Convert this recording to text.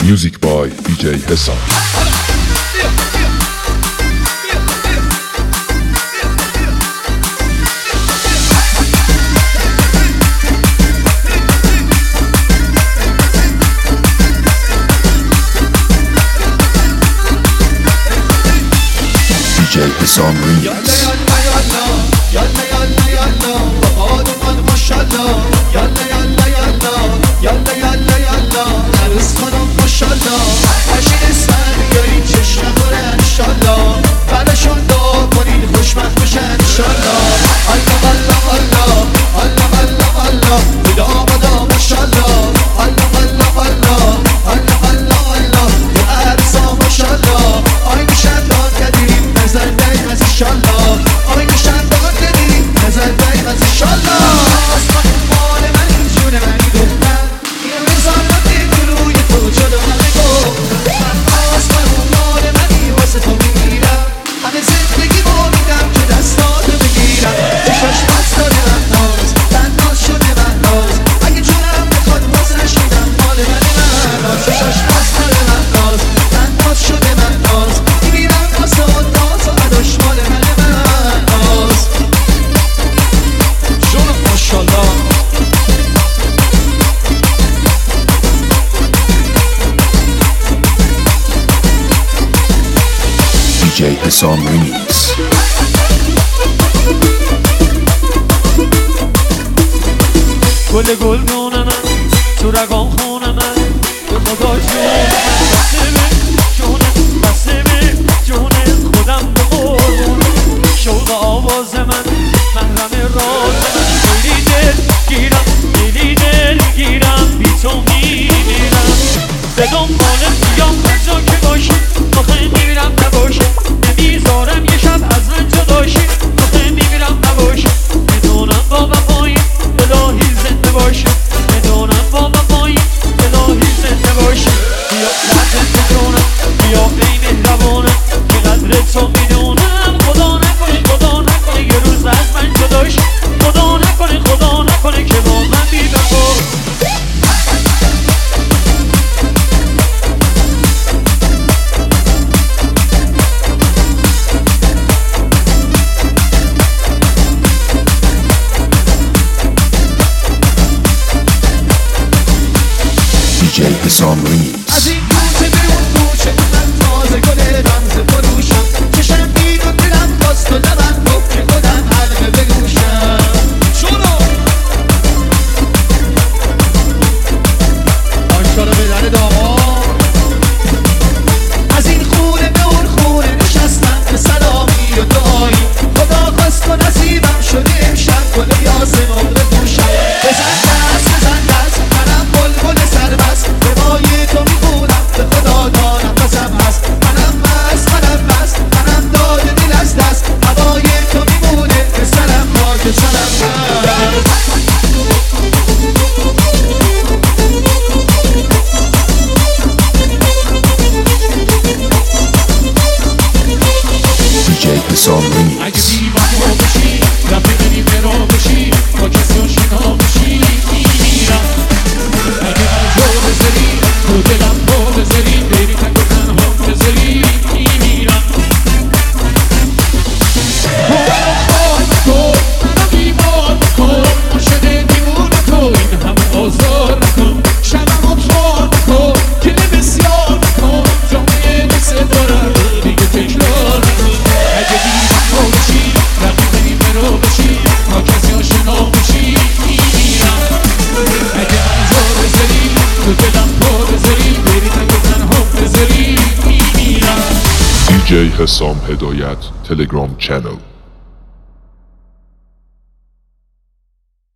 Music by DJ Hasan. DJ Hasan Remix. DJ Hasan Remix. گل گلدون من تو رگام خون من به خدا جون بسته به جون خودم به قربون شوق آواز من محرم راز من خیلی دل گیرم بی تو میمیرم به دنبال بیام هر جا که باشی آخه میمیرم نباشی نمیذارم یه شب از من جداشی آخه میمیرم نباشی میدونم با وفایی الهی زنده باشی میدونم با وفایی الهی زنده باشی بیا لحظه جونم بیا ای مهربانم که قدر تو میدونم خدا نکنه یه روز از من جداشی خدا نکنه که با من بی وفا DJ Hasan Remix. از این کوچه به اون کوچه من تازه گل رمز فروشم چشم بیرون دلم خواست و لبم گفت که خودم حلقه بگوشم شروع آشارا به در داماد از این خونه به اون خونه نشستم به سلامی و دعایی خدا خواست و نصیبم شده امشب گل یاسمن بپوشم بزن دست منم بلبل سربست به مایه تو میخونم به خدا دانم قسم هست منم مست منم داده دل از دست هوای تو میمونه به سرم خاک سرم هست DJ Hasan Remix. اگه دیوانه بشی رفت بری برا بشی با کسی آشنا بشی میمیرم اگه من جو بذاری تو دلم پا بذاری بری تک و تنها بذاری میمیرم منو خواهد کن منو بیمار کن عاشق دیوونه تو این همه آزار نکن شبم اتوار نکن کل بسیار نکن جامعه مثل دارم دیگه تکرار نکن اگه دیوانه بشی رفت بری برا بشی با کسی آشنا بشی میمیرم اگه من جو بذاری تو دلم پا بذاری بری تک و تنها بذاری میمیرم DJ Hasan Hedayat Telegram channel.